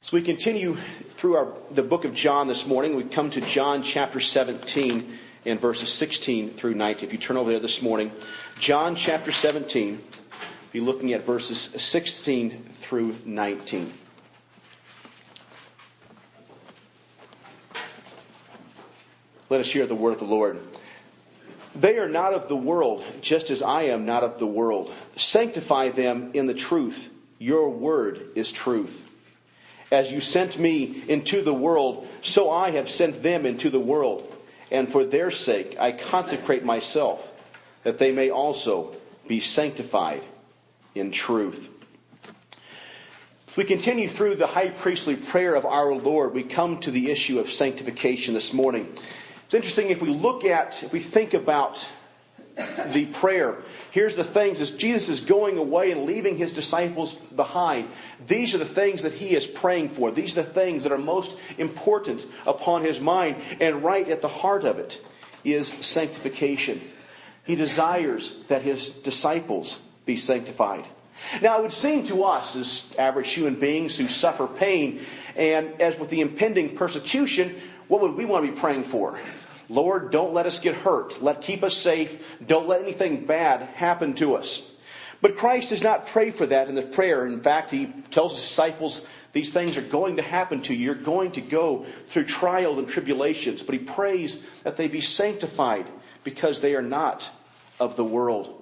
So we continue through the book of John this morning. We come to John chapter 17 and verses 16 through 19. If you turn over there this morning, John chapter 17, be looking at verses 16 through 19. Let us hear the word of the Lord. They are not of the world, just as I am not of the world. Sanctify them in the truth. Your word is truth. As you sent me into the world, so I have sent them into the world. And for their sake I consecrate myself, that they may also be sanctified in truth. As we continue through the high priestly prayer of our Lord, we come to the issue of sanctification this morning. It's interesting if we think about the prayer. Here's the things as Jesus is going away and leaving his disciples behind. These are the things that he is praying for. These are the things that are most important upon his mind. And right at the heart of it is sanctification. He desires that his disciples be sanctified. Now, it would seem to us as average human beings who suffer pain, and as with the impending persecution, what would we want to be praying for? Lord, don't let us get hurt. Keep us safe. Don't let anything bad happen to us. But Christ does not pray for that in the prayer. In fact, he tells his disciples, these things are going to happen to you. You're going to go through trials and tribulations. But he prays that they be sanctified because they are not of the world.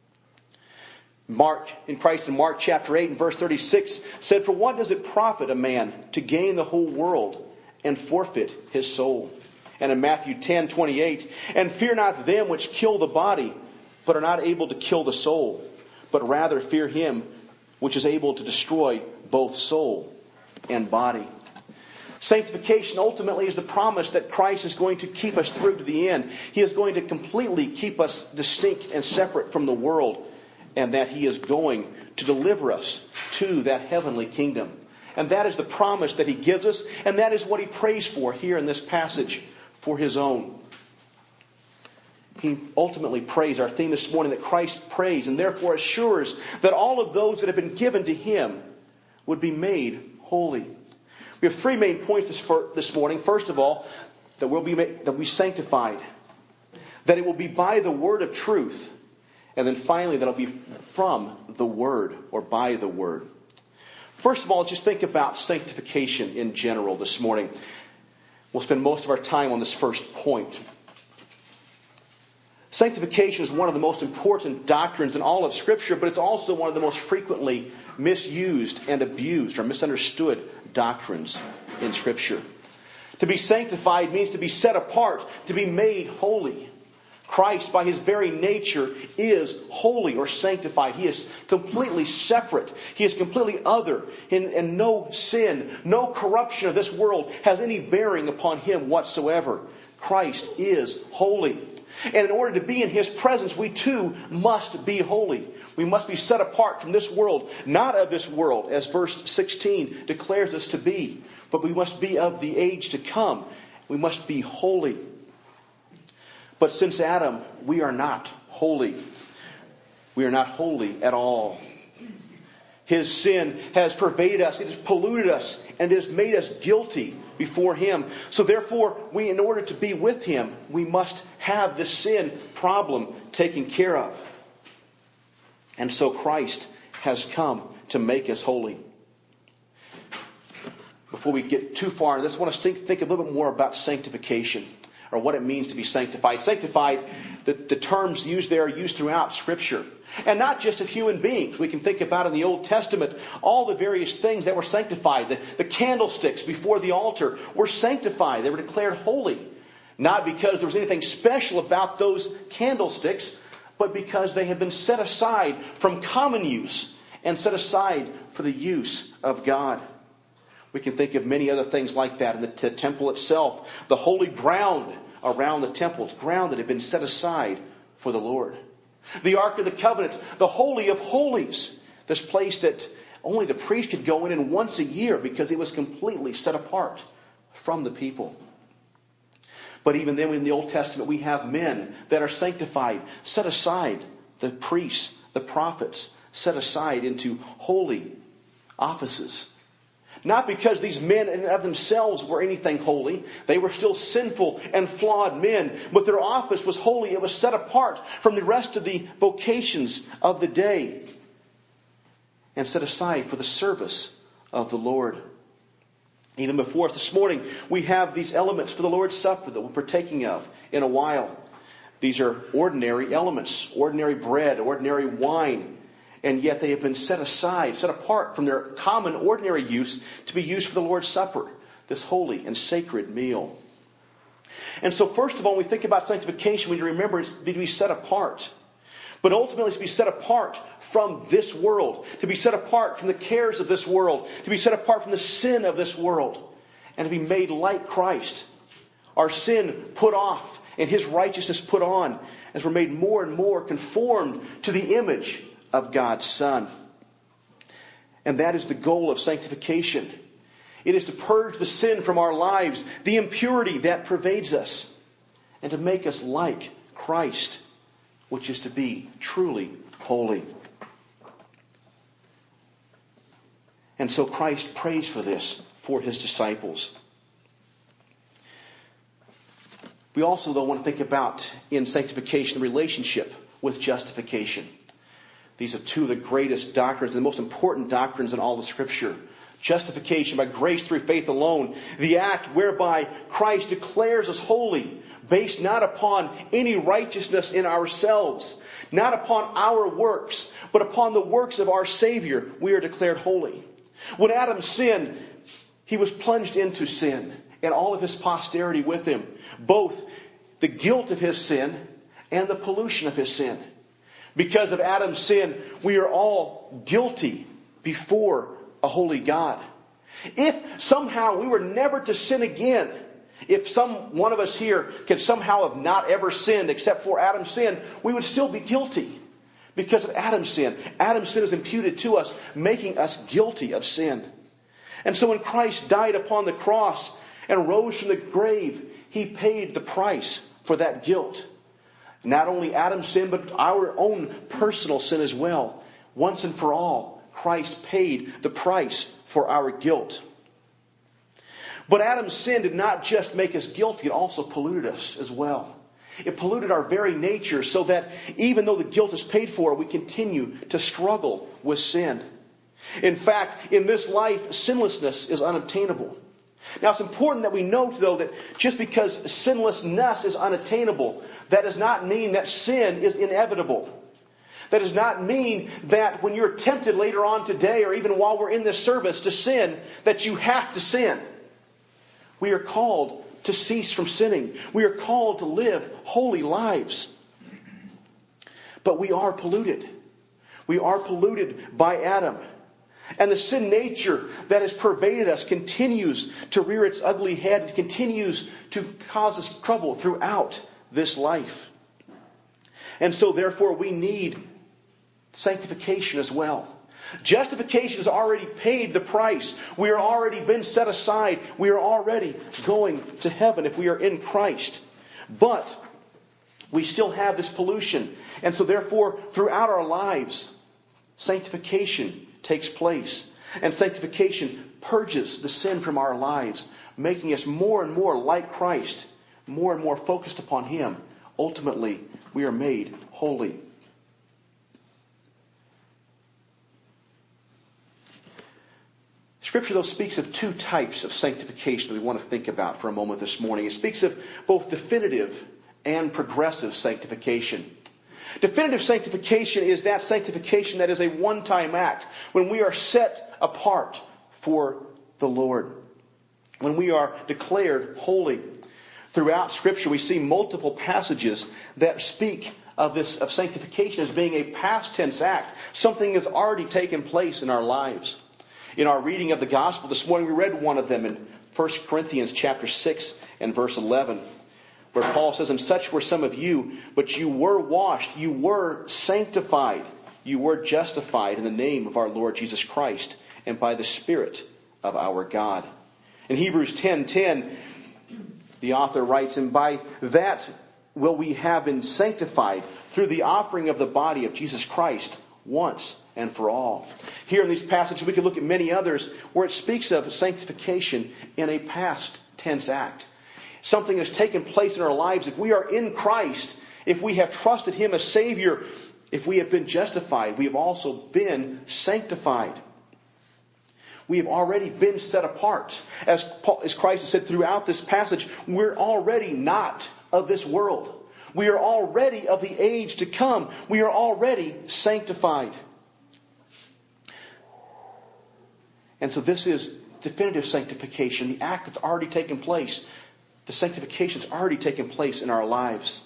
Christ in Mark chapter 8 and verse 36 said, "For what does it profit a man to gain the whole world and forfeit his soul?" And in Matthew 10:28, "And fear not them which kill the body, but are not able to kill the soul, but rather fear him which is able to destroy both soul and body." Sanctification ultimately is the promise that Christ is going to keep us through to the end. He is going to completely keep us distinct and separate from the world, and that he is going to deliver us to that heavenly kingdom. And that is the promise that he gives us, and that is what he prays for here in this passage for his own. He ultimately prays, our theme this morning, that Christ prays and therefore assures that all of those that have been given to him would be made holy. We have three main points this morning. First of all, that we'll be sanctified. That it will be by the word of truth. And then finally, that it'll be from the word or by the word. First of all, just think about sanctification in general this morning. We'll spend most of our time on this first point. Sanctification is one of the most important doctrines in all of Scripture, but it's also one of the most frequently misused and abused or misunderstood doctrines in Scripture. To be sanctified means to be set apart, to be made holy. Christ, by his very nature, is holy or sanctified. He is completely separate. He is completely other. And no sin, no corruption of this world has any bearing upon him whatsoever. Christ is holy. And in order to be in his presence, we too must be holy. We must be set apart from this world, not of this world, as verse 16 declares us to be. But we must be of the age to come. We must be holy. But since Adam, we are not holy. We are not holy at all. His sin has pervaded us. It has polluted us. And it has made us guilty before him. So therefore, in order to be with him, we must have this sin problem taken care of. And so Christ has come to make us holy. Before we get too far into this, I want to think a little bit more about sanctification. Or what it means to be sanctified. Sanctified, the terms used there are used throughout Scripture. And not just of human beings. We can think about in the Old Testament all the various things that were sanctified. The candlesticks before the altar were sanctified. They were declared holy. Not because there was anything special about those candlesticks, but because they had been set aside from common use and set aside for the use of God. We can think of many other things like that in the temple itself. The holy ground around the temple, ground that had been set aside for the Lord. The Ark of the Covenant, the Holy of Holies. This place that only the priest could go in once a year because it was completely set apart from the people. But even then in the Old Testament we have men that are sanctified, set aside. The priests, the prophets, set aside into holy offices. Not because these men in and of themselves were anything holy. They were still sinful and flawed men. But their office was holy. It was set apart from the rest of the vocations of the day and set aside for the service of the Lord. Even before us this morning, we have these elements for the Lord's Supper that we're partaking of in a while. These are ordinary elements, ordinary bread, ordinary wine. And yet they have been set aside, set apart from their common, ordinary use to be used for the Lord's Supper, this holy and sacred meal. And so first of all, when we think about sanctification, we need to remember it's to be set apart. But ultimately, it's to be set apart from this world, to be set apart from the cares of this world, to be set apart from the sin of this world, and to be made like Christ. Our sin put off and His righteousness put on as we're made more and more conformed to the image of God's Son. And that is the goal of sanctification. It is to purge the sin from our lives, the impurity that pervades us, and to make us like Christ, which is to be truly holy. And so Christ prays for this for His disciples. We also, though, want to think about, in sanctification, the relationship with justification. These are two of the greatest doctrines, the most important doctrines in all of Scripture. Justification by grace through faith alone. The act whereby Christ declares us holy, based not upon any righteousness in ourselves, not upon our works, but upon the works of our Savior, we are declared holy. When Adam sinned, he was plunged into sin, and all of his posterity with him. Both the guilt of his sin and the pollution of his sin. Because of Adam's sin, we are all guilty before a holy God. If somehow we were never to sin again, if one of us here could somehow have not ever sinned except for Adam's sin, we would still be guilty because of Adam's sin. Adam's sin is imputed to us, making us guilty of sin. And so when Christ died upon the cross and rose from the grave, He paid the price for that guilt. Not only Adam's sin, but our own personal sin as well. Once and for all, Christ paid the price for our guilt. But Adam's sin did not just make us guilty, it also polluted us as well. It polluted our very nature so that even though the guilt is paid for, we continue to struggle with sin. In fact, in this life, sinlessness is unobtainable. Now, it's important that we note, though, that just because sinlessness is unattainable, that does not mean that sin is inevitable. That does not mean that when you're tempted later on today, or even while we're in this service, to sin, that you have to sin. We are called to cease from sinning. We are called to live holy lives. But we are polluted. We are polluted by Adam. And the sin nature that has pervaded us continues to rear its ugly head. It continues to cause us trouble throughout this life. And so therefore we need sanctification as well. Justification has already paid the price. We are already been set aside. We are already going to heaven if we are in Christ. But we still have this pollution. And so therefore, throughout our lives, sanctification takes place. And sanctification purges the sin from our lives, making us more and more like Christ, more and more focused upon Him. Ultimately, we are made holy. Scripture, though, speaks of two types of sanctification that we want to think about for a moment this morning. It speaks of both definitive and progressive sanctification. Definitive sanctification is that sanctification that is a one-time act, when we are set apart for the Lord, when we are declared holy. Throughout Scripture, we see multiple passages that speak of sanctification as being a past tense act, something has already taken place in our lives. In our reading of the Gospel this morning, we read one of them in 1 Corinthians chapter 6 and verse 11, where Paul says, "And such were some of you, but you were washed, you were sanctified, you were justified in the name of our Lord Jesus Christ, and by the Spirit of our God." In Hebrews 10:10, the author writes, "And by that will we have been sanctified through the offering of the body of Jesus Christ once and for all. Here in these passages, we can look at many others where it speaks of sanctification in a past tense act. Something has taken place in our lives. If we are in Christ, if we have trusted Him as Savior, if we have been justified, we have also been sanctified. We have already been set apart. As Christ has said throughout this passage, we're already not of this world. We are already of the age to come. We are already sanctified. And so this is definitive sanctification, the act that's already taken place. The sanctification that's already taken place in our lives.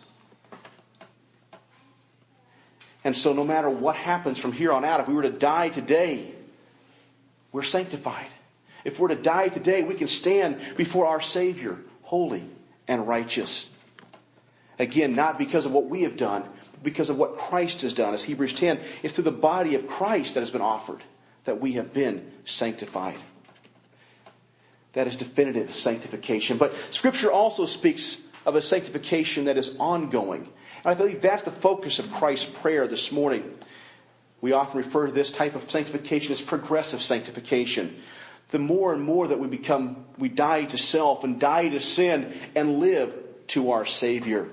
And so no matter what happens from here on out, if we were to die today, we're sanctified. If we're to die today, we can stand before our Savior, holy and righteous. Again, not because of what we have done, but because of what Christ has done. As Hebrews 10, it's through the body of Christ that has been offered that we have been sanctified. That is definitive sanctification. But Scripture also speaks of a sanctification that is ongoing. And I believe that's the focus of Christ's prayer this morning. We often refer to this type of sanctification as progressive sanctification. The more and more that we die to self and die to sin and live to our Savior.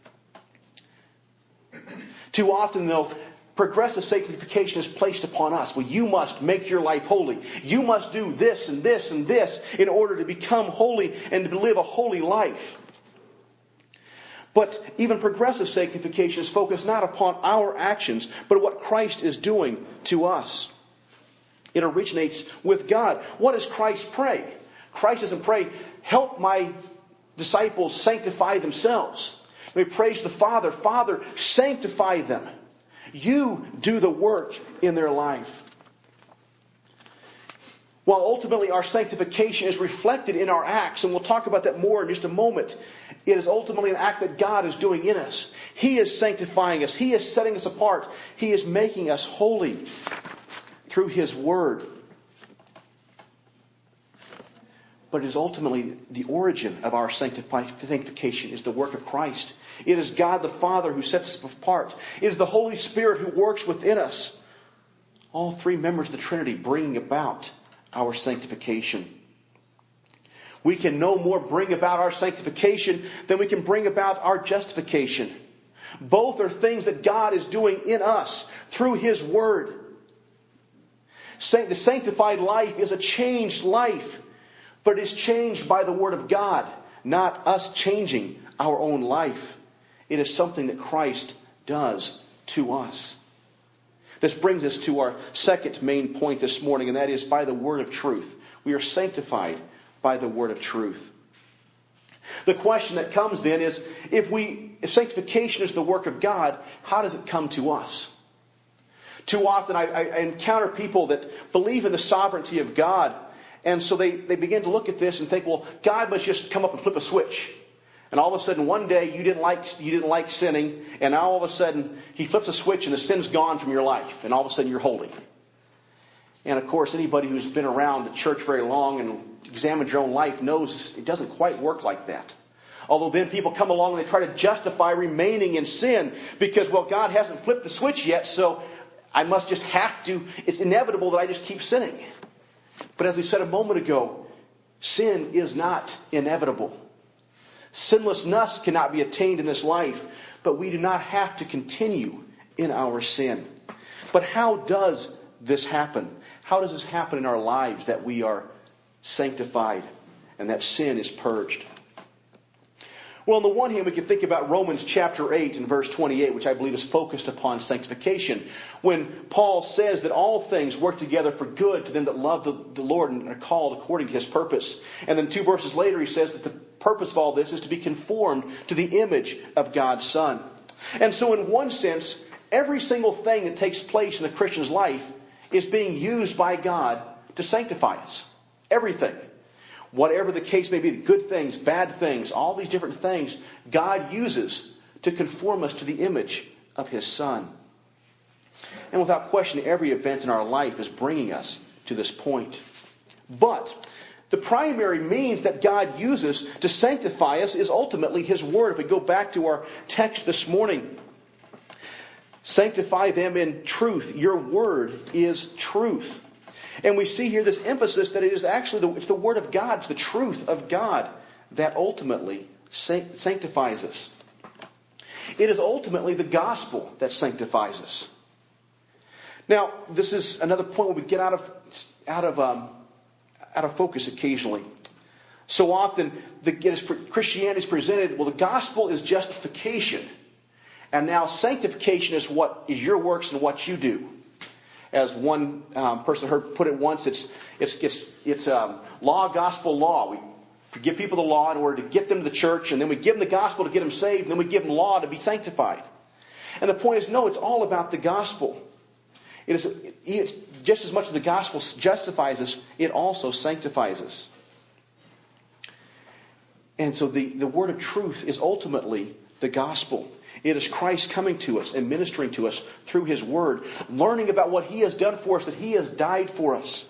Too often, though, progressive sanctification is placed upon us. Well, you must make your life holy. You must do this and this and this in order to become holy and to live a holy life. But even progressive sanctification is focused not upon our actions, but what Christ is doing to us. It originates with God. What does Christ pray? Christ doesn't pray, help my disciples sanctify themselves. He prays the Father, Father, sanctify them. You do the work in their life. While ultimately our sanctification is reflected in our acts, and we'll talk about that more in just a moment, it is ultimately an act that God is doing in us. He is sanctifying us. He is setting us apart. He is making us holy through His Word. But it is ultimately the origin of our sanctification is the work of Christ. It is God the Father who sets us apart. It is the Holy Spirit who works within us. All three members of the Trinity bringing about our sanctification. We can no more bring about our sanctification than we can bring about our justification. Both are things that God is doing in us through His Word. The sanctified life is a changed life, but it is changed by the Word of God, not us changing our own life. It is something that Christ does to us. This brings us to our second main point this morning, and that is by the word of truth. We are sanctified by the word of truth. The question that comes then is, if sanctification is the work of God, how does it come to us? Too often I encounter people that believe in the sovereignty of God, and so they begin to look at this and think, well, God must just come up and flip a switch. And all of a sudden, one day you didn't like sinning, and now all of a sudden He flips a switch and the sin's gone from your life, and all of a sudden you're holy. And of course, anybody who's been around the church very long and examined your own life knows it doesn't quite work like that. Although then people come along and they try to justify remaining in sin because, well, God hasn't flipped the switch yet, so I must just have to. It's inevitable that I just keep sinning. But as we said a moment ago, sin is not inevitable. Sinlessness cannot be attained in this life, but we do not have to continue in our sin. But how does this happen? How does this happen in our lives that we are sanctified and that sin is purged? Well, on the one hand, we can think about Romans chapter 8 and verse 28, which I believe is focused upon sanctification. When Paul says that all things work together for good to them that love the Lord and are called according to His purpose. And then 2 verses later, he says that the purpose of all this is to be conformed to the image of God's Son. And so in one sense, every single thing that takes place in a Christian's life is being used by God to sanctify us. Everything. Whatever the case may be, good things, bad things, all these different things, God uses to conform us to the image of His Son. And without question, every event in our life is bringing us to this point. But the primary means that God uses to sanctify us is ultimately His Word. If we go back to our text this morning, Sanctify them in truth. Your word is truth. And we see here this emphasis that it is actually it's the word of God, it's the truth of God that ultimately sanctifies us. It is ultimately the gospel that sanctifies us. Now, this is another point where we get out of focus occasionally. So often, Christianity is presented, well, the gospel is justification. And now sanctification is what is your works and what you do. As one person heard put it once, it's law, gospel, law. We give people the law in order to get them to the church, and then we give them the gospel to get them saved, and then we give them law to be sanctified. And the point is, no, it's all about the gospel. It's just as much as the gospel justifies us, it also sanctifies us. And so the word of truth is ultimately the gospel. It is Christ coming to us and ministering to us through His word, learning about what He has done for us, that He has died for us.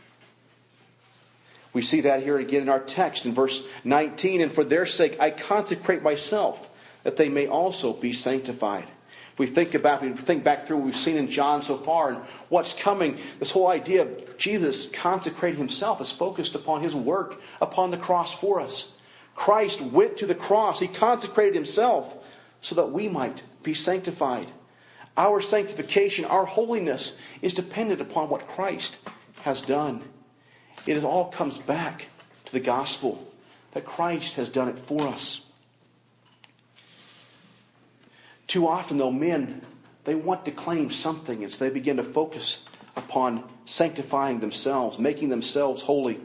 We see that here again in our text in verse 19. And for their sake I consecrate myself, that they may also be sanctified. If we think back through what we've seen in John so far and what's coming, this whole idea of Jesus consecrating Himself is focused upon His work upon the cross for us. Christ went to the cross. He consecrated Himself so that we might be sanctified. Our sanctification, our holiness, is dependent upon what Christ has done. It all comes back to the gospel, that Christ has done it for us. Too often, though, men, they want to claim something, and so they begin to focus upon sanctifying themselves, making themselves holy.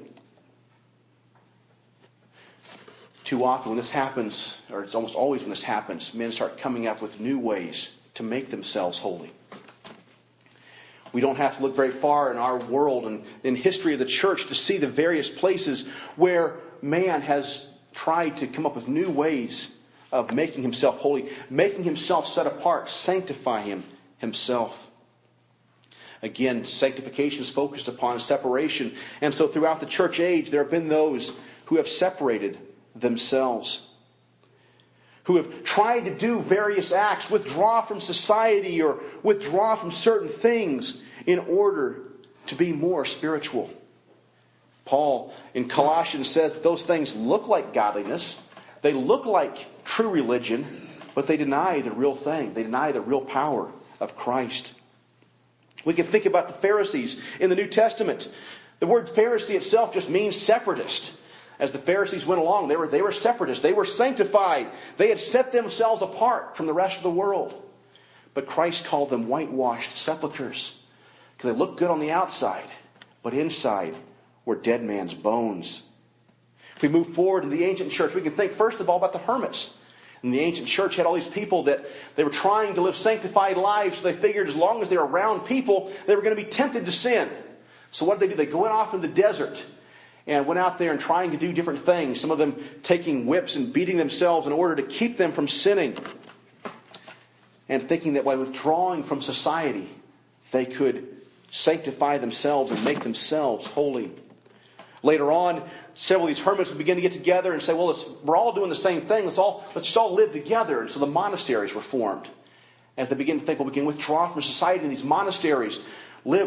Too often when this happens, or it's almost always when this happens, men start coming up with new ways to make themselves holy. We don't have to look very far in our world and in history of the church to see the various places where man has tried to come up with new ways of making himself holy, making himself set apart, sanctify himself. Again, sanctification is focused upon separation. And so throughout the church age, there have been those who have separated themselves, who have tried to do various acts, withdraw from society or withdraw from certain things in order to be more spiritual. Paul in Colossians says that those things look like godliness, they look like true religion, but they deny the real thing. They deny the real power of Christ. We can think about the Pharisees in the New Testament. The word Pharisee itself just means separatist. As the Pharisees went along, they were separatists. They were sanctified. They had set themselves apart from the rest of the world. But Christ called them whitewashed sepulchres, because they looked good on the outside, but inside were dead man's bones. If we move forward in the ancient church, we can think first of all about the hermits. And the ancient church had all these people that they were trying to live sanctified lives. So they figured as long as they were around people, they were going to be tempted to sin. So what did they do? They went off in the desert and went out there and trying to do different things. Some of them taking whips and beating themselves in order to keep them from sinning. And thinking that by withdrawing from society, they could sanctify themselves and make themselves holy. Later on, several of these hermits would begin to get together and say, well, we're all doing the same thing. Let's just all live together. And so the monasteries were formed. As they begin to think, well, we can withdraw from society in these monasteries, live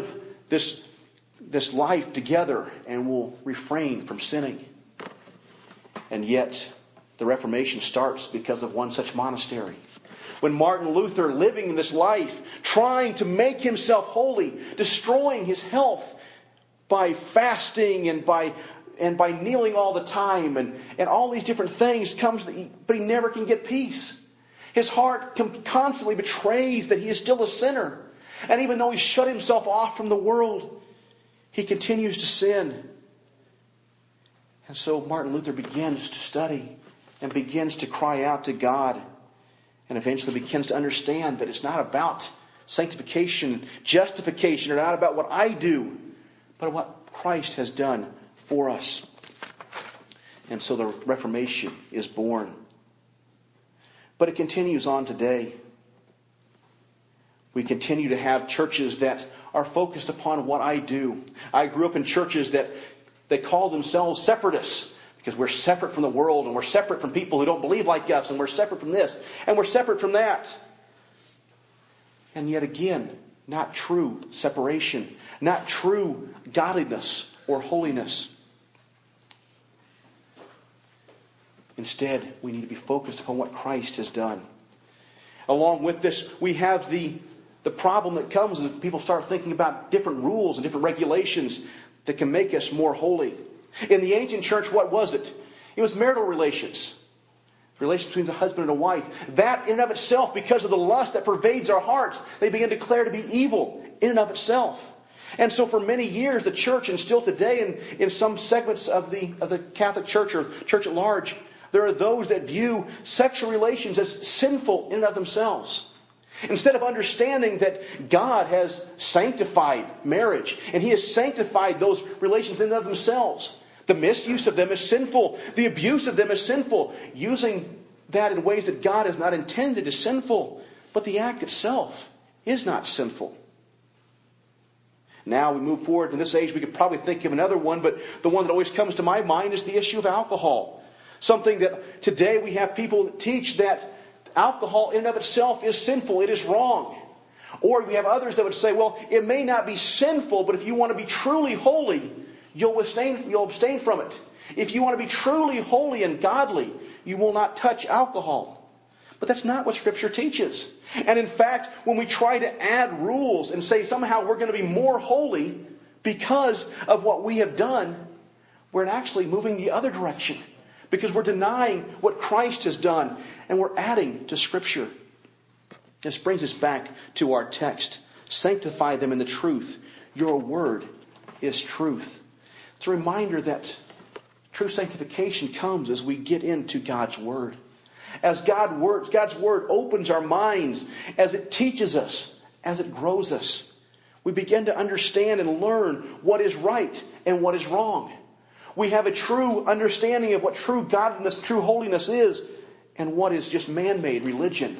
this life together, and we'll refrain from sinning. And yet, the Reformation starts because of one such monastery. When Martin Luther, living this life, trying to make himself holy, destroying his health by fasting and by kneeling all the time and all these different things but he never can get peace. His heart constantly betrays that he is still a sinner. And even though he shut himself off from the world, he continues to sin. And so Martin Luther begins to study and begins to cry out to God, and eventually begins to understand that it's not about sanctification, justification, or not about what I do, but what Christ has done for us. And so the Reformation is born. But it continues on today. We continue to have churches that are focused upon what I do. I grew up in churches that they call themselves separatists, because we're separate from the world, and we're separate from people who don't believe like us, and we're separate from this, and we're separate from that. And yet again, not true separation, not true godliness or holiness. Instead, we need to be focused upon what Christ has done. Along with this, we have the problem that comes as people start thinking about different rules and different regulations that can make us more holy. In the ancient church, what was it? It was marital relations. Relations between a husband and a wife. That in and of itself, because of the lust that pervades our hearts, they begin to declare to be evil in and of itself. And so for many years, the church, and still today in some segments of the Catholic Church or church at large, there are those that view sexual relations as sinful in and of themselves. Instead of understanding that God has sanctified marriage, and He has sanctified those relations in and of themselves. The misuse of them is sinful. The abuse of them is sinful. Using that in ways that God has not intended is sinful. But the act itself is not sinful. Now we move forward to this age, we could probably think of another one, but the one that always comes to my mind is the issue of alcohol. Something that today we have people that teach that alcohol in and of itself is sinful, it is wrong. Or we have others that would say, well, it may not be sinful, but if you want to be truly holy, you'll abstain from it. If you want to be truly holy and godly, you will not touch alcohol. But that's not what Scripture teaches. And in fact, when we try to add rules and say somehow we're going to be more holy because of what we have done, we're actually moving the other direction. Because we're denying what Christ has done and we're adding to Scripture. This brings us back to our text. Sanctify them in the truth. Your word is truth. It's a reminder that true sanctification comes as we get into God's Word. As God's Word opens our minds, as it teaches us, as it grows us, we begin to understand and learn what is right and what is wrong. We have a true understanding of what true godliness, true holiness is, and what is just man-made religion.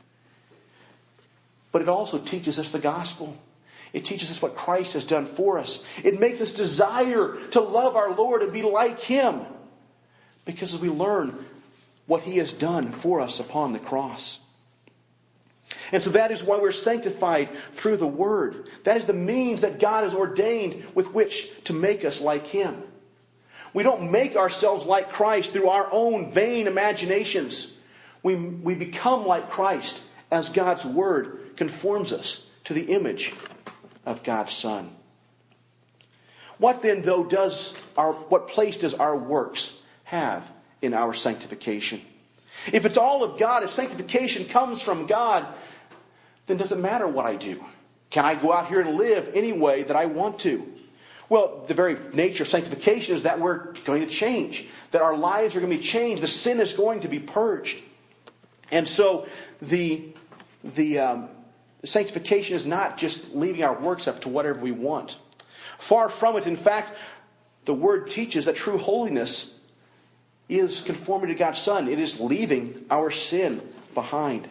But it also teaches us the gospel. It teaches us what Christ has done for us. It makes us desire to love our Lord and be like Him. Because we learn what He has done for us upon the cross. And so that is why we're sanctified through the Word. That is the means that God has ordained with which to make us like Him. We don't make ourselves like Christ through our own vain imaginations. We become like Christ as God's Word conforms us to the image of God's Son. What then, though, what place does our works have in our sanctification? If it's all of God, if sanctification comes from God, then does it matter what I do? Can I go out here and live any way that I want to? Well, the very nature of sanctification is that we're going to change. That our lives are going to be changed. The sin is going to be purged. And so the sanctification is not just leaving our works up to whatever we want. Far from it. In fact, the Word teaches that true holiness is conformity to God's Son. It is leaving our sin behind.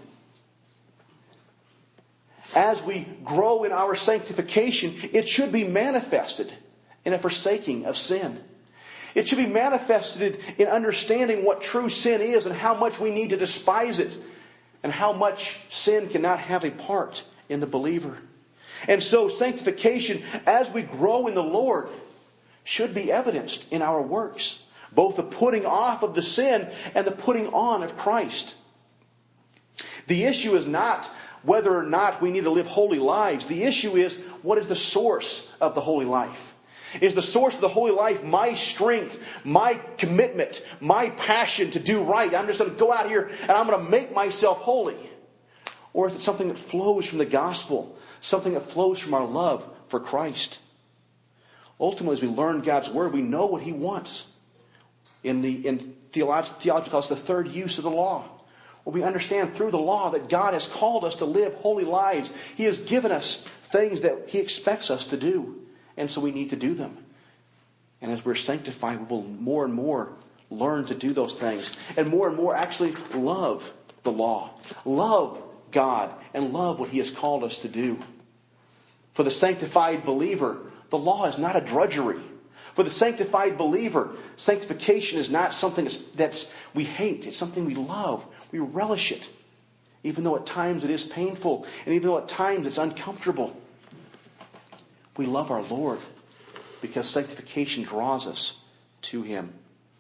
As we grow in our sanctification, it should be manifested in a forsaking of sin. It should be manifested in understanding what true sin is and how much we need to despise it and how much sin cannot have a part in the believer. And so sanctification, as we grow in the Lord, should be evidenced in our works. Both the putting off of the sin and the putting on of Christ. The issue is not whether or not we need to live holy lives. The issue is, what is the source of the holy life? Is the source of the holy life my strength, my commitment, my passion to do right? I'm just going to go out here and I'm going to make myself holy. Or is it something that flows from the gospel? Something that flows from our love for Christ? Ultimately, as we learn God's Word, we know what He wants. In theology calls the third use of the law. Well, we understand through the law that God has called us to live holy lives. He has given us things that He expects us to do. And so we need to do them. And as we're sanctified, we will more and more learn to do those things. And more actually love the law. Love God and love what He has called us to do. For the sanctified believer, the law is not a drudgery. For the sanctified believer, sanctification is not something that we hate. It's something we love. We relish it. even though at times it is painful, and even though at times it's uncomfortable. We love our Lord because sanctification draws us to Him.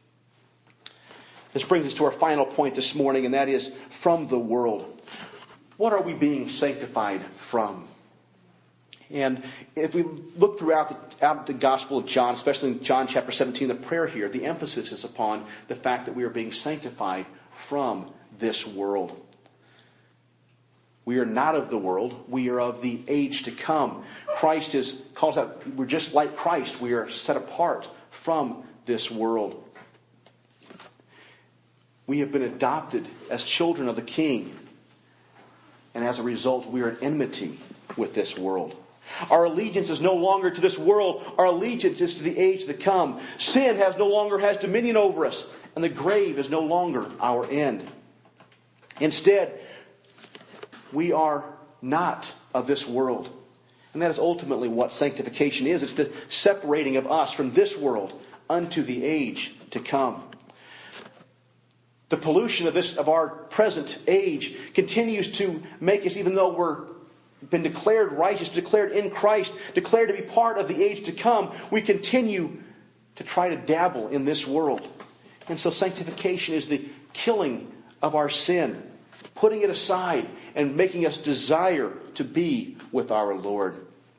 This brings us to our final point this morning, and that is from the world. What are we being sanctified from? And if we look throughout the Gospel of John, especially in John chapter 17, the prayer here, the emphasis is upon the fact that we are being sanctified from this world. We are not of the world. We are of the age to come. Christ calls out, we're just like Christ. We are set apart from this world. We have been adopted as children of the King. And as a result, we are in enmity with this world. Our allegiance is no longer to this world. Our allegiance is to the age to come. Sin no longer has dominion over us. And the grave is no longer our end. Instead, we are not of this world. And that is ultimately what sanctification is. It's the separating of us from this world unto the age to come. The pollution of our present age continues to make us, even though we're been declared righteous, declared in Christ, declared to be part of the age to come, we continue to try to dabble in this world. And so sanctification is the killing of our sin, putting it aside and making us desire to be with our Lord.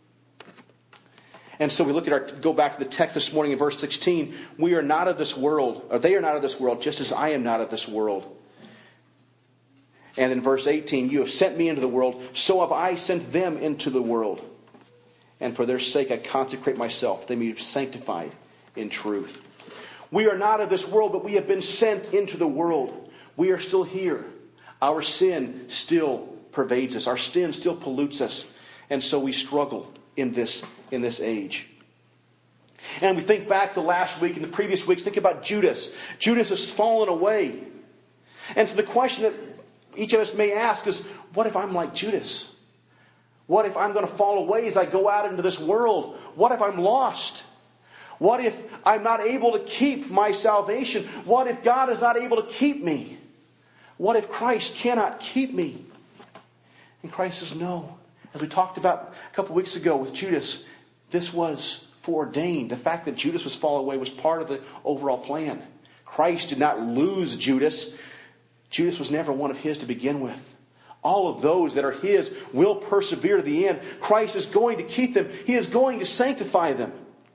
And so we go back to the text this morning in verse 16. We are not of this world, or they are not of this world, just as I am not of this world. And in verse 18, you have sent me into the world, so have I sent them into the world. And for their sake I consecrate myself, they may be sanctified in truth. We are not of this world, but we have been sent into the world. We are still here. Our sin still pervades us. Our sin still pollutes us. And so we struggle in this age. And we think back to last week and the previous weeks, think about Judas. Judas has fallen away. And so the question that each of us may ask is, what if I'm like Judas? What if I'm going to fall away as I go out into this world? What if I'm lost? What if I'm not able to keep my salvation? What if God is not able to keep me? What if Christ cannot keep me? And Christ says, no. As we talked about a couple weeks ago with Judas, this was foreordained. The fact that Judas was fallen away was part of the overall plan. Christ did not lose Judas. Judas was never one of His to begin with. All of those that are His will persevere to the end. Christ is going to keep them. He is going to sanctify them.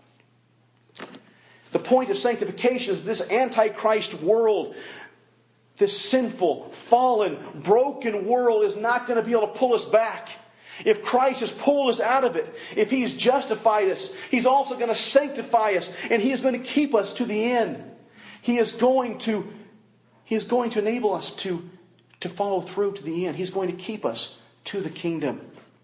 The point of sanctification is this antichrist world, this sinful, fallen, broken world is not going to be able to pull us back. If Christ has pulled us out of it, if He's justified us, He's also going to sanctify us, and He is going to keep us to the end. He is going to enable us to follow through to the end. He's going to keep us to the kingdom.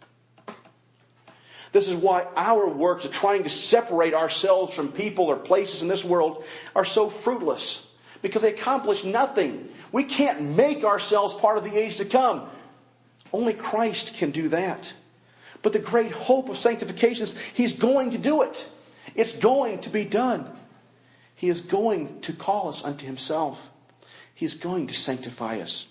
This is why our works of trying to separate ourselves from people or places in this world are so fruitless. Because they accomplish nothing. We can't make ourselves part of the age to come. Only Christ can do that. But the great hope of sanctification is He's going to do it. It's going to be done. He is going to call us unto Himself. He's going to sanctify us.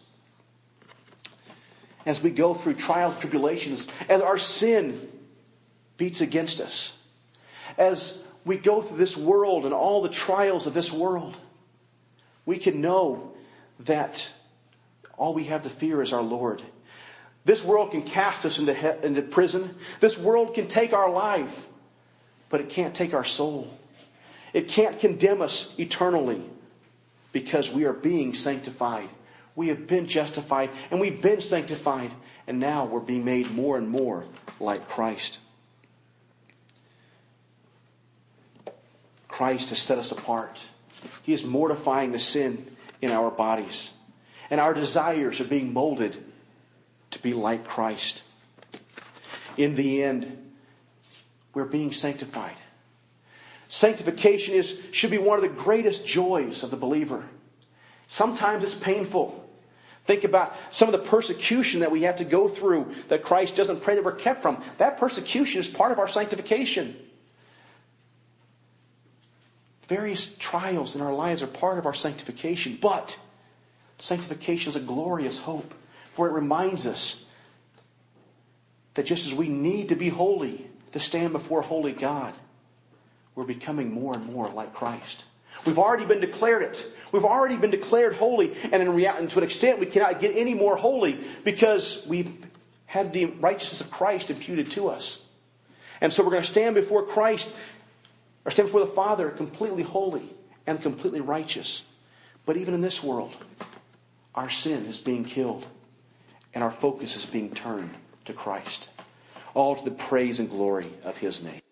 As we go through trials and tribulations, as our sin beats against us, as we go through this world and all the trials of this world, we can know that all we have to fear is our Lord. This world can cast us into prison. This world can take our life, but it can't take our soul. It can't condemn us eternally because we are being sanctified. We have been justified and we've been sanctified, and now we're being made more and more like Christ. Christ has set us apart. He is mortifying the sin in our bodies. And our desires are being molded to be like Christ. In the end, we're being sanctified. Sanctification should be one of the greatest joys of the believer. Sometimes it's painful. Think about some of the persecution that we have to go through that Christ doesn't pray that we're kept from. That persecution is part of our sanctification. Various trials in our lives are part of our sanctification, but sanctification is a glorious hope. For it reminds us that just as we need to be holy to stand before holy God, we're becoming more and more like Christ. We've already been declared it. We've already been declared holy. And in reality, to an extent, we cannot get any more holy because we've had the righteousness of Christ imputed to us. And so we're going to stand before Christ, or stand before the Father completely holy and completely righteous. But even in this world, our sin is being killed and our focus is being turned to Christ. All to the praise and glory of His name.